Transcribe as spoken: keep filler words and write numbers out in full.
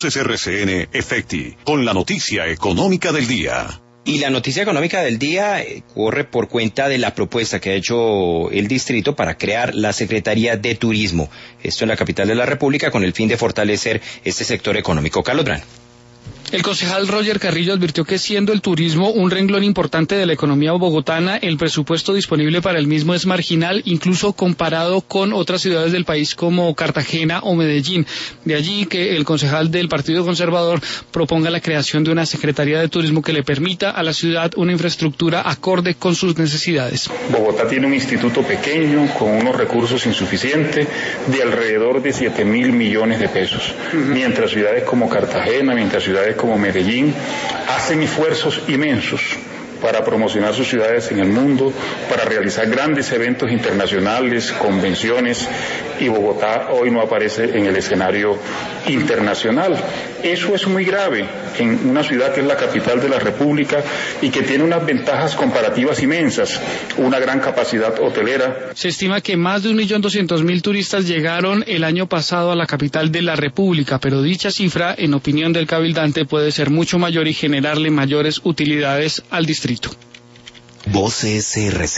R C N Efecti, con la noticia económica del día. Y la noticia económica del día eh, corre por cuenta de la propuesta que ha hecho el distrito para crear la Secretaría de Turismo. Esto en la capital de la República con el fin de fortalecer este sector económico. Carlos Brand. El concejal Roger Carrillo advirtió que siendo el turismo un renglón importante de la economía bogotana, el presupuesto disponible para el mismo es marginal, incluso comparado con otras ciudades del país como Cartagena o Medellín. De allí que el concejal del Partido Conservador proponga la creación de una Secretaría de Turismo que le permita a la ciudad una infraestructura acorde con sus necesidades. Bogotá tiene un instituto pequeño con unos recursos insuficientes de alrededor de siete mil millones de pesos, mientras ciudades como Cartagena, mientras ciudades como Medellín hacen esfuerzos inmensos para promocionar sus ciudades en el mundo, para realizar grandes eventos internacionales, convenciones, y Bogotá hoy no aparece en el escenario internacional. Eso es muy grave en una ciudad que es la capital de la República y que tiene unas ventajas comparativas inmensas, una gran capacidad hotelera. Se estima que más de un millón doscientos mil turistas llegaron el año pasado a la capital de la República, pero dicha cifra, en opinión del cabildante, puede ser mucho mayor y generarle mayores utilidades al distrito. Voz R C N